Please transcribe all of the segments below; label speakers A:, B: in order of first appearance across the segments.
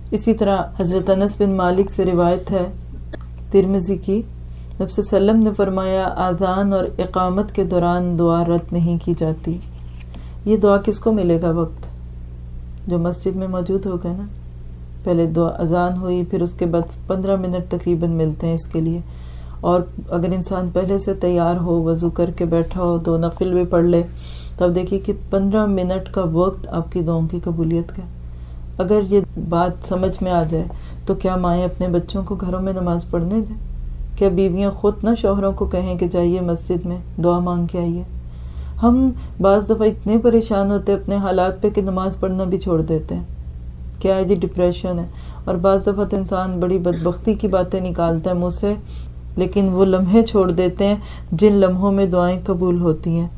A: اسی طرح حضرت انس بن مالک سے روایت ہے ترمذی کی، نبی صلی اللہ علیہ وسلم نے فرمایا اذان اور اقامت کے دوران دعا رد نہیں کی جاتی۔ یہ دعا کس کو ملے گا وقت؟ جو مسجد میں موجود ہوگا نا۔ پہلے دعا اذان ہوئی، پھر اس کے بعد 15 منٹ تقریباً ملتے ہیں اس کے لیے، اور اگر انسان پہلے سے تیار ہو، وضو کر کے بیٹھا ہو، 2 نفل بھی پڑھ لے، تب دیکھیے کہ 15 منٹ کا وقت آپ کی دعاؤں کی قبولیت کا۔ اگر یہ بات سمجھ میں آ جائے تو کیا مائیں اپنے بچوں کو گھروں میں نماز پڑھنے دیں؟ کیا بیویاں خود نہ شوہروں کو کہیں کہ جائیے مسجد میں دعا مانگ کے آئیے؟ ہم بعض دفعہ اتنے پریشان ہوتے اپنے حالات پہ کہ نماز پڑھنا بھی چھوڑ دیتے ہیں۔ کیا ہے جی؟ ڈپریشن ہے۔ اور بعض دفعہ تو انسان بڑی بدبختی کی باتیں نکالتا ہے منہ سے، لیکن وہ لمحے چھوڑ دیتے ہیں جن لمحوں میں دعائیں قبول ہوتی ہیں۔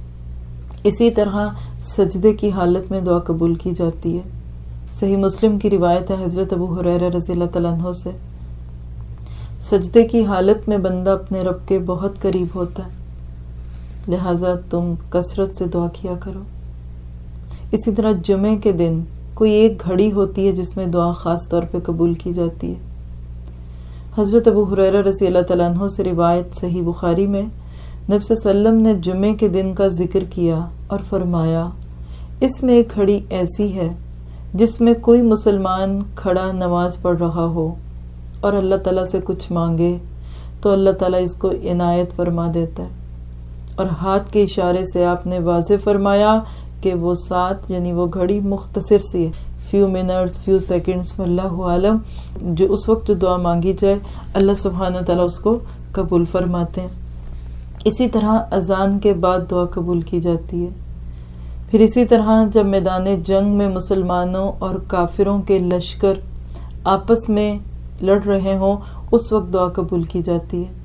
A: اسی طرح سجدے کی حالت میں دعا قبول کی جاتی ہے۔ صحیح مسلم کی روایت ہے حضرت ابو ہریرہ رضی اللہ تعالیٰ عنہ سے، سجدے کی حالت میں بندہ اپنے رب کے بہت قریب ہوتا ہے، لہٰذا تم کثرت سے دعا کیا کرو۔ اسی طرح جمعے کے دن کوئی ایک گھڑی ہوتی ہے جس میں دعا خاص طور پہ قبول کی جاتی ہے۔ حضرت ابو ہریرہ رضی اللہ تعالیٰ عنہ سے روایت صحیح بخاری میں، نبی صلی اللہ علیہ وسلم نے جمعے کے دن کا ذکر کیا اور فرمایا اس میں ایک گھڑی ایسی ہے جس میں کوئی مسلمان کھڑا نماز پڑھ رہا ہو اور اللہ تعالیٰ سے کچھ مانگے تو اللہ تعالیٰ اس کو عنایت فرما دیتا ہے۔ اور ہاتھ کے اشارے سے آپ نے واضح فرمایا کہ وہ ساتھ یعنی وہ گھڑی مختصر سی ہے، فیو منٹس، فیو سیکنڈز، واللہ عالم، جو اس وقت جو دعا مانگی جائے اللہ سبحانہ تعالیٰ اس کو قبول فرماتے ہیں۔ اسی طرح اذان کے بعد دعا قبول کی جاتی ہے۔ پھر اسی طرح جب میدان جنگ میں مسلمانوں اور کافروں کے لشکر آپس میں لڑ رہے ہوں اس وقت دعا قبول کی جاتی ہے۔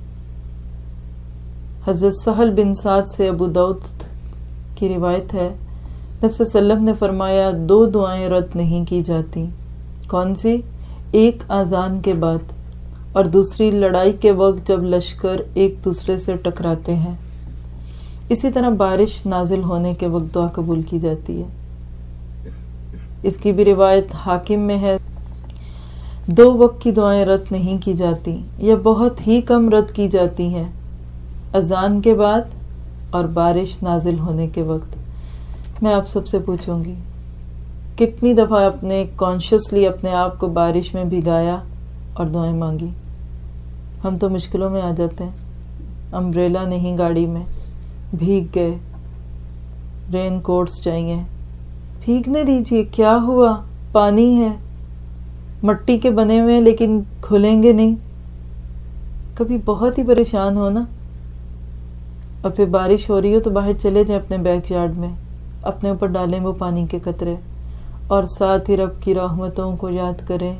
A: حضرت سہل بن سعد سے ابو داؤد کی روایت ہے، نبی صلی اللہ علیہ وسلم نے فرمایا 2 دعائیں رد نہیں کی جاتی۔ کون سی؟ ایک اذان کے بعد اور دوسری لڑائی کے وقت جب لشکر ایک دوسرے سے ٹکراتے ہیں۔ اسی طرح بارش نازل ہونے کے وقت دعا قبول کی جاتی ہے۔ اس کی بھی روایت حاکم میں ہے 2 وقت کی دعائیں رد نہیں کی جاتی یا بہت ہی کم رد کی جاتی ہیں، اذان کے بعد اور بارش نازل ہونے کے وقت۔ میں آپ سب سے پوچھوں گی کتنی دفعہ آپ نے کانشیسلی اپنے آپ کو بارش میں بھگایا اور دعائیں مانگی؟ ہم تو مشکلوں میں آ جاتے ہیں، امبریلا نہیں گاڑی میں، بھیگ گئے، رین کوٹس چاہیے، بھیگنے دیجیے، کیا ہوا، پانی ہے، مٹی کے بنے ہوئے لیکن کھلیں گے نہیں۔ کبھی بہت ہی پریشان ہو نا، اور پھر بارش ہو رہی ہو تو باہر چلے جائیں اپنے بیک یارڈ میں، اپنے اوپر ڈالیں وہ پانی کے قطرے اور ساتھ ہی رب کی رحمتوں کو یاد کریں۔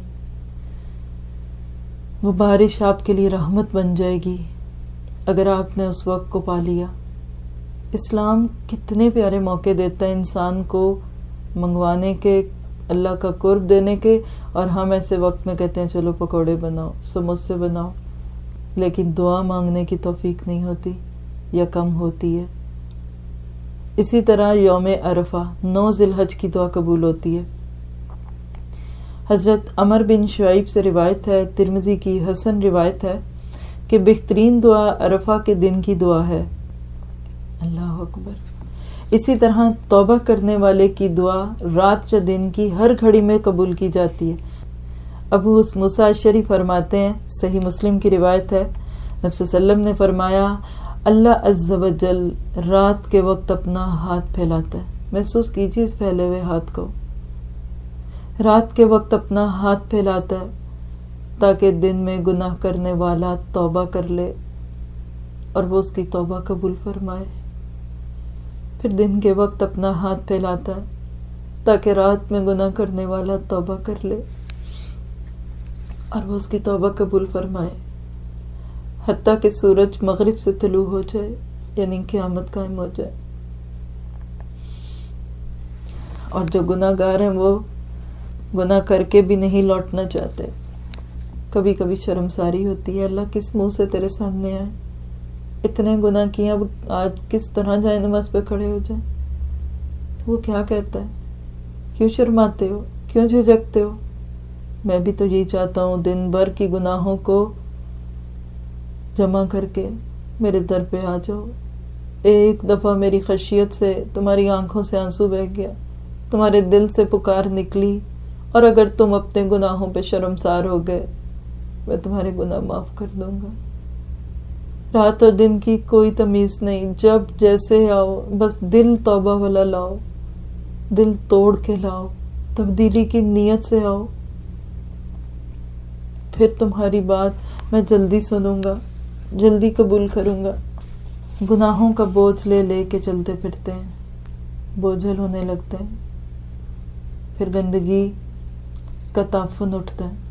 A: وہ بارش آپ کے لیے رحمت بن جائے گی اگر آپ نے اس وقت کو پا لیا۔ اسلام کتنے پیارے موقع دیتا ہے انسان کو منگوانے کے، اللہ کا قرب دینے کے، اور ہم ایسے وقت میں کہتے ہیں چلو پکوڑے بناؤ، سموسے بناؤ، لیکن دعا مانگنے کی توفیق نہیں ہوتی یا کم ہوتی ہے۔ اسی طرح یوم عرفہ 9 ذی الحج کی دعا قبول ہوتی ہے۔ حضرت عمر بن شعیب سے روایت ہے، ترمذی کی حسن روایت ہے کہ بہترین دعا عرفہ کے دن کی دعا ہے۔ اللہ اکبر۔ اسی طرح توبہ کرنے والے کی دعا رات یا دن کی ہر گھڑی میں قبول کی جاتی ہے۔ ابو موسیٰ اشعری فرماتے ہیں، صحیح مسلم کی روایت ہے، نبی صلی اللہ علیہ وسلم نے فرمایا اللہ عز و جل رات کے وقت اپنا ہاتھ پھیلاتا ہے، محسوس کیجیے اس پھیلے ہوئے ہاتھ کو، رات کے وقت اپنا ہاتھ پھیلاتا ہے تاکہ دن میں گناہ کرنے والا توبہ کر لے اور وہ اس کی توبہ قبول فرمائے، پھر دن کے وقت اپنا ہاتھ پھیلاتا ہے تاکہ رات میں گناہ کرنے والا توبہ کر لے اور وہ اس کی توبہ قبول فرمائے، حتیٰ کہ سورج مغرب سے طلوع ہو جائے، یعنی قیامت قائم ہو جائے۔ اور جو گناہ گار ہیں وہ گناہ کر کے بھی نہیں لوٹنا چاہتے، کبھی کبھی شرمساری ہوتی ہے، اللہ کس منہ سے تیرے سامنے آئے، اتنے گناہ کیے، اب آج کس طرح جائے نماز پہ کھڑے ہو جائیں، تو وہ کیا کہتا ہے، کیوں شرماتے ہو، کیوں جھجکتے ہو؟ میں بھی تو یہی چاہتا ہوں، دن بھر کی گناہوں کو جمع کر کے میرے در پہ آ جاؤ۔ ایک دفعہ میری خشیت سے تمہاری آنکھوں سے آنسو بہہ گیا، تمہارے دل سے پکار نکلی، اور اگر تم اپنے گناہوں پہ شرمسار ہو گئے، میں تمہارے گناہ معاف کر دوں گا۔ رات اور دن کی کوئی تمیز نہیں، جب جیسے آؤ، بس دل توبہ والا لاؤ، دل توڑ کے لاؤ، تبدیلی کی نیت سے آؤ، پھر تمہاری بات میں جلدی سنوں گا، جلدی قبول کروں گا۔ گناہوں کا بوجھ لے لے کے چلتے پھرتے ہیں، بوجھل ہونے لگتے ہیں، پھر گندگی کا تعفن اٹھتا ہے۔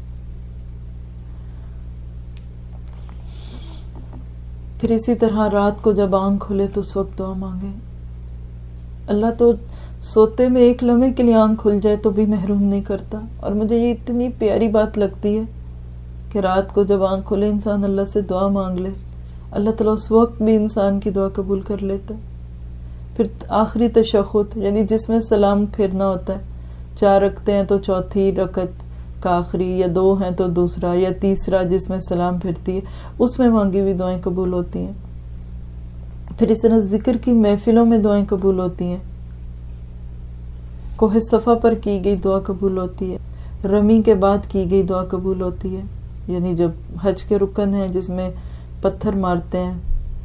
A: پھر اسی طرح رات کو جب آنکھ کھلے تو اس وقت دعا مانگے۔ اللہ تو سوتے میں ایک لمحے کے لیے آنکھ کھل جائے تو بھی محروم نہیں کرتا، اور مجھے یہ اتنی پیاری بات لگتی ہے کہ رات کو جب آنکھ کھلے انسان اللہ سے دعا مانگ لے، اللہ تعالیٰ اس وقت بھی انسان کی دعا قبول کر لیتا ہے۔ پھر آخری تشہد، یعنی جس میں سلام پھیرنا ہوتا ہے، 4 رکعتیں ہیں تو چوتھی رکعت کا آخری، یا 2 ہیں تو دوسرا، یا تیسرا جس میں سلام پھرتی ہے، اس میں مانگی ہوئی دعائیں قبول ہوتی ہیں۔ پھر اس طرح ذکر کی محفلوں میں دعائیں قبول ہوتی ہیں، کوہ صفا پر کی گئی دعا قبول ہوتی ہے، رمی کے بعد کی گئی دعا قبول ہوتی ہے، یعنی جب حج کے رکن ہیں جس میں پتھر مارتے ہیں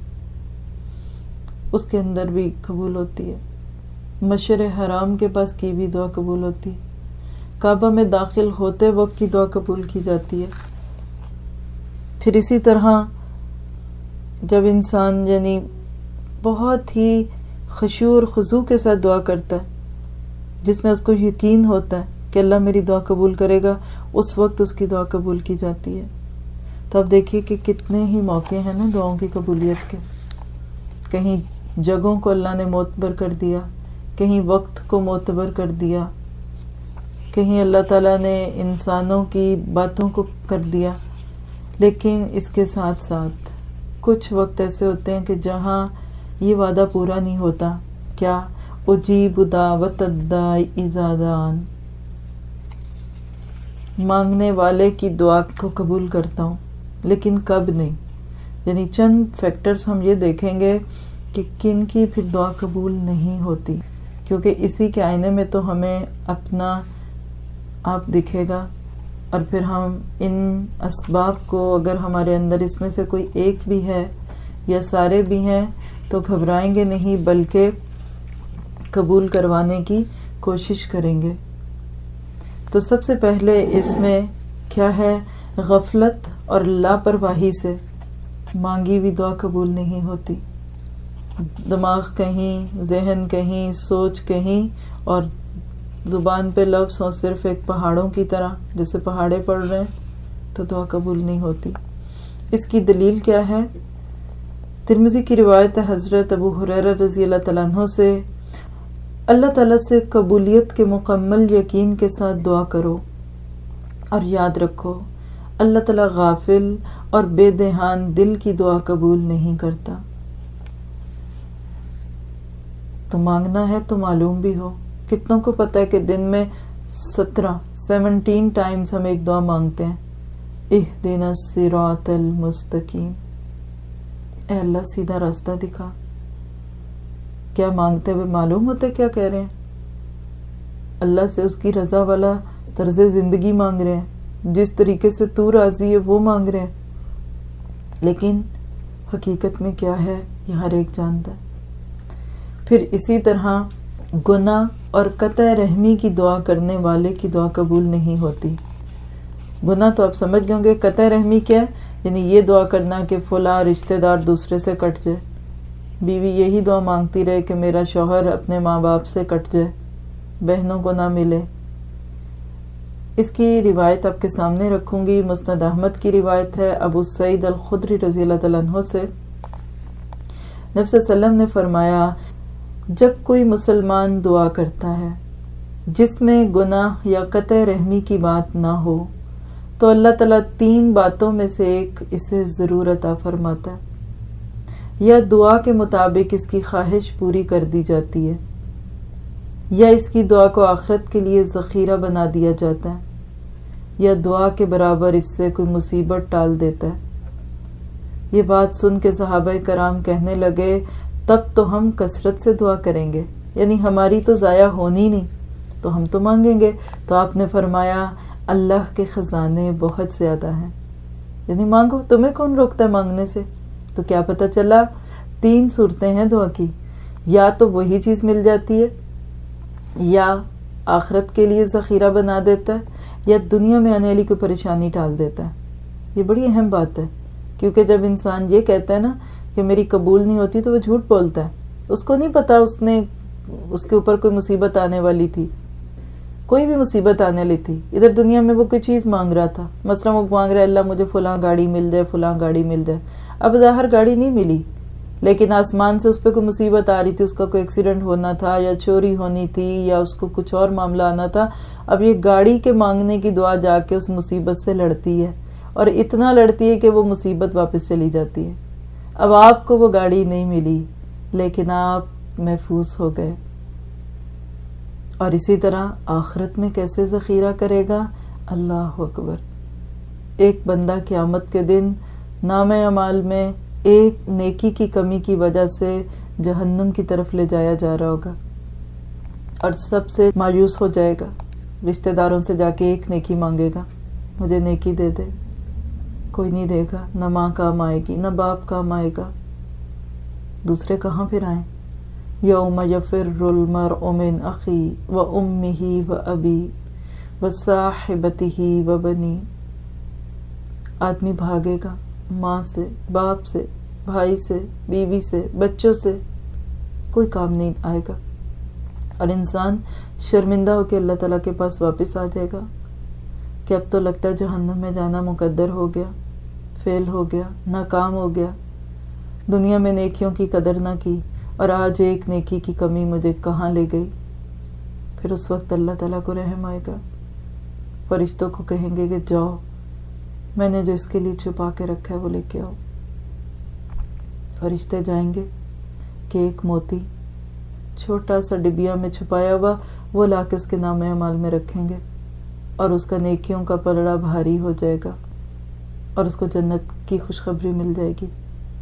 A: اس کے اندر بھی قبول ہوتی ہے، مشعر حرام کے پاس کی بھی دعا قبول ہوتی ہے، کعبہ میں داخل ہوتے وقت کی دعا قبول کی جاتی ہے۔ پھر اسی طرح جب انسان یعنی بہت ہی خشوع اور خضوع کے ساتھ دعا کرتا ہے، جس میں اس کو یقین ہوتا ہے کہ اللہ میری دعا قبول کرے گا، اس وقت اس کی دعا قبول کی جاتی ہے۔ تو اب دیکھیے کہ کتنے ہی موقع ہیں نا دعاؤں کی قبولیت کے، کہیں جگہوں کو اللہ نے معتبر کر دیا، کہیں وقت کو معتبر کر دیا، کہیں اللہ تعالیٰ نے انسانوں کی باتوں کو کر دیا، لیکن اس کے ساتھ ساتھ کچھ وقت ایسے ہوتے ہیں کہ جہاں یہ وعدہ پورا نہیں ہوتا۔ کیا؟ اجیب دعوت الداعی اذا دعان، مانگنے والے کی دعا کو قبول کرتا ہوں، لیکن کب نہیں۔ یعنی چند فیکٹرز ہم یہ دیکھیں گے کہ کن کی پھر دعا قبول نہیں ہوتی، کیونکہ اسی کے آئینے میں تو ہمیں اپنا آپ دکھے گا، اور پھر ہم ان اسباب کو اگر ہمارے اندر اس میں سے کوئی ایک بھی ہے یا سارے بھی ہیں تو گھبرائیں گے نہیں، بلکہ قبول کروانے کی کوشش کریں گے۔ تو سب سے پہلے اس میں کیا ہے؟ غفلت اور لاپرواہی سے مانگی ہوئی دعا قبول نہیں ہوتی۔ دماغ کہیں، ذہن کہیں، سوچ کہیں، اور زبان پہ لفظ ہوں صرف ایک پہاڑوں کی طرح، جیسے پہاڑے پڑ رہے ہیں، تو دعا قبول نہیں ہوتی۔ اس کی دلیل کیا ہے؟ ترمذی کی روایت ہے حضرت ابو ہریرہ رضی اللہ تعالیٰ عنہ سے، اللہ تعالیٰ سے قبولیت کے مکمل یقین کے ساتھ دعا کرو، اور یاد رکھو اللہ تعالیٰ غافل اور بے دہان دل کی دعا قبول نہیں کرتا۔ تو مانگنا ہے تو معلوم بھی ہو۔ کتنوں کو پتہ ہے کہ دن میں 17 ٹائمز ہم ایک دعا مانگتے ہیں، اہدنا الصراط المستقیم، اے اللہ سیدھا راستہ دکھا۔ کیا مانگتے ہوئے معلوم ہوتا ہے کیا کہہ رہے ہیں؟ اللہ سے اس کی رضا والا طرز زندگی مانگ رہے ہیں، جس طریقے سے تو راضی ہے وہ مانگ رہے ہیں، لیکن حقیقت میں کیا ہے یہ ہر ایک جانتا ہے۔ پھر اسی طرح گناہ اور قطع رحمی کی دعا کرنے والے کی دعا قبول نہیں ہوتی۔ گناہ تو آپ سمجھ گئے ہوں گے، قطع رحمی کیا ہے؟ یعنی یہ دعا کرنا کہ فلاں رشتہ دار دوسرے سے کٹ جائے، بیوی یہی دعا مانگتی رہے کہ میرا شوہر اپنے ماں باپ سے کٹ جائے، بہنوں کو نہ ملے۔ اس کی روایت آپ کے سامنے رکھوں گی، مسند احمد کی روایت ہے ابو سعید الخدری رضی اللہ تعالیٰ عنہ سے، نبی صلی اللہ علیہ وسلم نے فرمایا جب کوئی مسلمان دعا کرتا ہے جس میں گناہ یا قطع رحمی کی بات نہ ہو تو اللہ تعالیٰ 3 باتوں میں سے ایک اسے ضرور عطا فرماتا ہے، یا دعا کے مطابق اس کی خواہش پوری کر دی جاتی ہے، یا اس کی دعا کو آخرت کے لیے ذخیرہ بنا دیا جاتا ہے، یا دعا کے برابر اس سے کوئی مصیبت ٹال دیتا ہے۔ یہ بات سن کے صحابہ کرام کہنے لگے تب تو ہم کثرت سے دعا کریں گے، یعنی ہماری تو ضائع ہونی نہیں، تو ہم تو مانگیں گے۔ تو آپ نے فرمایا اللہ کے خزانے بہت زیادہ ہیں، یعنی مانگو، تمہیں کون روکتا ہے مانگنے سے۔ تو کیا پتہ چلا 3 صورتیں ہیں دعا کی، یا تو وہی چیز مل جاتی ہے، یا آخرت کے لیے ذخیرہ بنا دیتا ہے، یا دنیا میں آنے والی کوئی پریشانی ٹال دیتا ہے۔ یہ بڑی اہم بات ہے، کیونکہ جب انسان یہ کہتا ہے نا کہ میری قبول نہیں ہوتی تو وہ جھوٹ بولتا ہے، اس کو نہیں پتا اس کے اوپر کوئی مصیبت آنے والی تھی، کوئی بھی مصیبت آنے والی تھی۔ ادھر دنیا میں وہ کوئی چیز مانگ رہا تھا، مثلا وہ مانگ رہا ہے اللہ مجھے فلاں گاڑی مل جائے، فلاں گاڑی مل جائے، اب ظاہر گاڑی نہیں ملی، لیکن آسمان سے اس پہ کوئی مصیبت آ رہی تھی، اس کا کوئی ایکسیڈنٹ ہونا تھا یا چوری ہونی تھی یا اس کو کچھ اور معاملہ آنا تھا۔ اب یہ گاڑی کے مانگنے کی دعا جا کے اس مصیبت سے لڑتی ہے، اور اتنا لڑتی ہے کہ وہ مصیبت واپس چلی جاتی ہے۔ اب آپ کو وہ گاڑی نہیں ملی لیکن آپ محفوظ ہو گئے۔ اور اسی طرح آخرت میں کیسے ذخیرہ کرے گا؟ اللہ اکبر، ایک بندہ قیامت کے دن نامہ اعمال میں ایک نیکی کی کمی کی وجہ سے جہنم کی طرف لے جایا جا رہا ہوگا، اور سب سے مایوس ہو جائے گا، رشتہ داروں سے جا کے ایک نیکی مانگے گا، مجھے نیکی دے دے، کوئی نہیں دے گا، نہ ماں کام آئے گی نہ باپ کام آئے گا، دوسرے کہاں پھر آئیں؟ یوم یفر المرء من اخی و امہ و ابی و صاحبتہ و بنی، آدمی بھاگے گا ماں سے، باپ سے، بھائی سے، بیوی سے، بچوں سے، کوئی کام نہیں آئے گا، اور انسان شرمندہ ہو کے اللہ تعالیٰ کے پاس واپس آ جائے گا کہ اب تو لگتا ہے جہنم میں جانا مقدر ہو گیا، فیل ہو گیا، ناکام ہو گیا، دنیا میں نیکیوں کی قدر نہ کی، اور آج ایک نیکی کی کمی مجھے کہاں لے گئی۔ پھر اس وقت اللہ تعالیٰ کو رحم آئے گا، فرشتوں کو کہیں گے کہ جاؤ، میں نے جو اس کے لیے چھپا کے رکھا ہے وہ لے کے آؤ۔ فرشتے جائیں گے کہ ایک موتی چھوٹا سا ڈبیا میں چھپایا ہوا وہ لا کے اس کے نامہ اعمال میں رکھیں گے، اور اس کا نیکیوں کا پلڑا بھاری ہو جائے گا، اور اس کو جنت کی خوشخبری مل جائے گی۔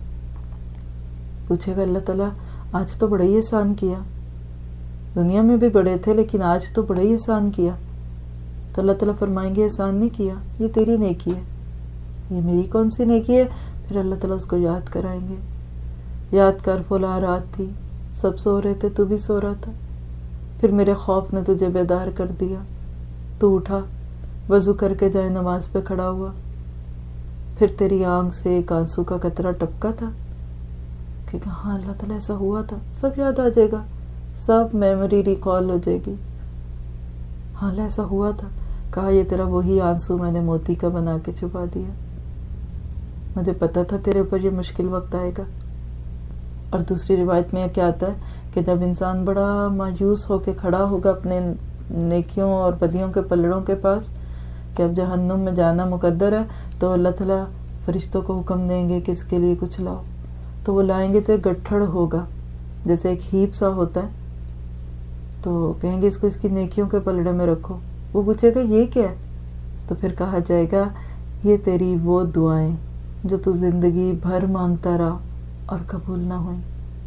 A: پوچھے گا اللہ تعالیٰ آج تو بڑا ہی احسان کیا، دنیا میں بھی بڑے تھے لیکن آج تو بڑا ہی احسان کیا۔ تو اللہ تعالیٰ فرمائیں گے احسان نہیں کیا، یہ تیری نیکی ہے۔ یہ میری کون سی نیکی ہے؟ پھر اللہ تعالیٰ اس کو یاد کرائیں گے، یاد کر فلاں رات تھی، سب سو رہے تھے، تو بھی سو رہا تھا، پھر میرے خوف نے تجھے بیدار کر دیا، تو اٹھا، وضو کر کے جائے نماز پہ کھڑا ہوا، پھر تیری آنکھ سے ایک آنسو کا قطرہ ٹپکا تھا، کہ ہاں اللہ تعالیٰ ایسا ہوا تھا، سب یاد آ جائے گا، سب میموری ریکال ہو جائے گی، ہاں اللہ ایسا ہوا تھا، کہا یہ تیرا وہی آنسو میں نے موتی کا بنا کے چھپا دیا، مجھے پتا تھا تیرے اوپر یہ مشکل وقت آئے گا۔ اور دوسری روایت میں کیا آتا ہے کہ جب انسان بڑا مایوس ہو کے کھڑا ہوگا اپنے نیکیوں اور بدیوں کے پلڑوں کے پاس کہ اب جہنم میں جانا مقدر ہے، تو اللہ تعالیٰ فرشتوں کو حکم دیں گے کہ اس کے لیے کچھ لاؤ، تو وہ لائیں گے تو ایک گٹھڑ ہوگا جیسے ایک ہیپ سا ہوتا ہے، تو کہیں گے اس کو اس کی نیکیوں کے پلڑے میں رکھو، وہ پوچھے گا یہ کیا ہے؟ تو پھر کہا جائے گا یہ تیری وہ دعائیں جو تو زندگی بھر مانگتا رہا اور قبول نہ ہوئیں۔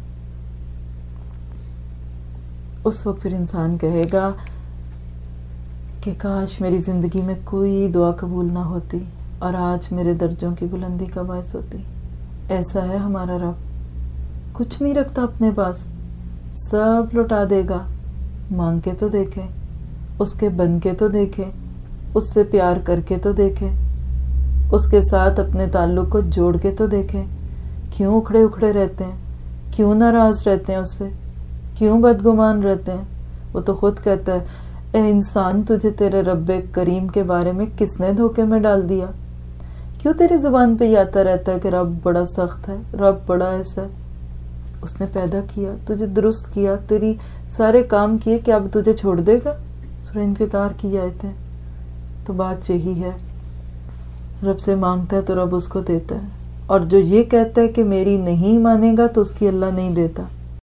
A: اس وقت پھر انسان کہے گا کہ کاش میری زندگی میں کوئی دعا قبول نہ ہوتی اور آج میرے درجوں کی بلندی کا باعث ہوتی۔ ایسا ہے ہمارا رب، کچھ نہیں رکھتا اپنے پاس، سب لوٹا دے گا۔ مانگ کے تو دیکھیں، اس کے بن کے تو دیکھیں، اس سے پیار کر کے تو دیکھیں، اس کے ساتھ اپنے تعلق کو جوڑ کے تو دیکھیں، کیوں اکھڑے اکھڑے رہتے ہیں، کیوں ناراض رہتے ہیں اس سے، کیوں بدگمان رہتے ہیں۔ وہ تو خود کہتا ہے اے انسان تجھے تیرے رب کریم کے بارے میں کس نے دھوکے میں ڈال دیا؟ کیوں تیری زبان پہ یہ آتا رہتا ہے کہ رب بڑا سخت ہے، رب بڑا ایسا ہے؟ اس نے پیدا کیا، تجھے درست کیا، تیری سارے کام کیے، کہ اب تجھے چھوڑ دے گا؟ سورہ انفطار کی آیتیں۔ تو بات یہی ہے، رب سے مانگتا ہے تو رب اس کو دیتا ہے، اور جو یہ کہتا ہے کہ میری نہیں مانے گا تو اس کی اللہ نہیں دیتا۔